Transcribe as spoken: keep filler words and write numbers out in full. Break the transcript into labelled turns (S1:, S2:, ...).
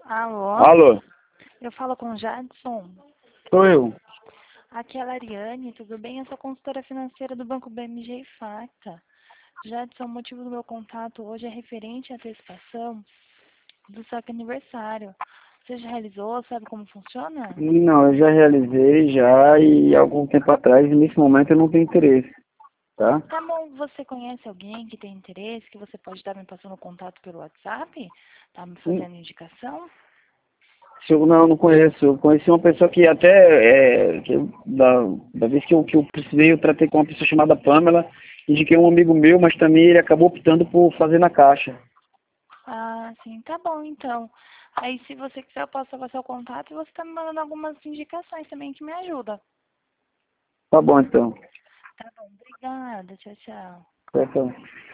S1: Alô?
S2: Alô?
S1: Eu falo com o Jadson.
S2: Sou eu.
S1: Aqui é a Lariane, tudo bem? Eu sou consultora financeira do Banco B M G e Facta. Jadson, o motivo do meu contato hoje é referente à antecipação do seu aniversário. Você já realizou? Sabe como funciona?
S2: Não, eu já realizei já e algum tempo atrás, e nesse momento eu não tenho interesse, tá?
S1: Tá bom, você conhece alguém que tem interesse, que você pode estar me passando contato pelo WhatsApp? Tá me
S2: Hum,
S1: fazendo indicação?
S2: Se eu não, não conheço. Eu conheci uma pessoa que até, é, que eu- da, da vez que eu, que eu precisei, eu tratei com uma pessoa chamada Pamela, indiquei um amigo meu, mas também ele acabou optando por fazer na Caixa.
S1: Ah, sim, tá bom então. Aí se você quiser eu posso salvar seu contato e você tá me mandando algumas indicações também que me ajudam.
S2: Tá bom, então.
S1: Tá bom, obrigada. Tchau, tchau.
S2: Certo.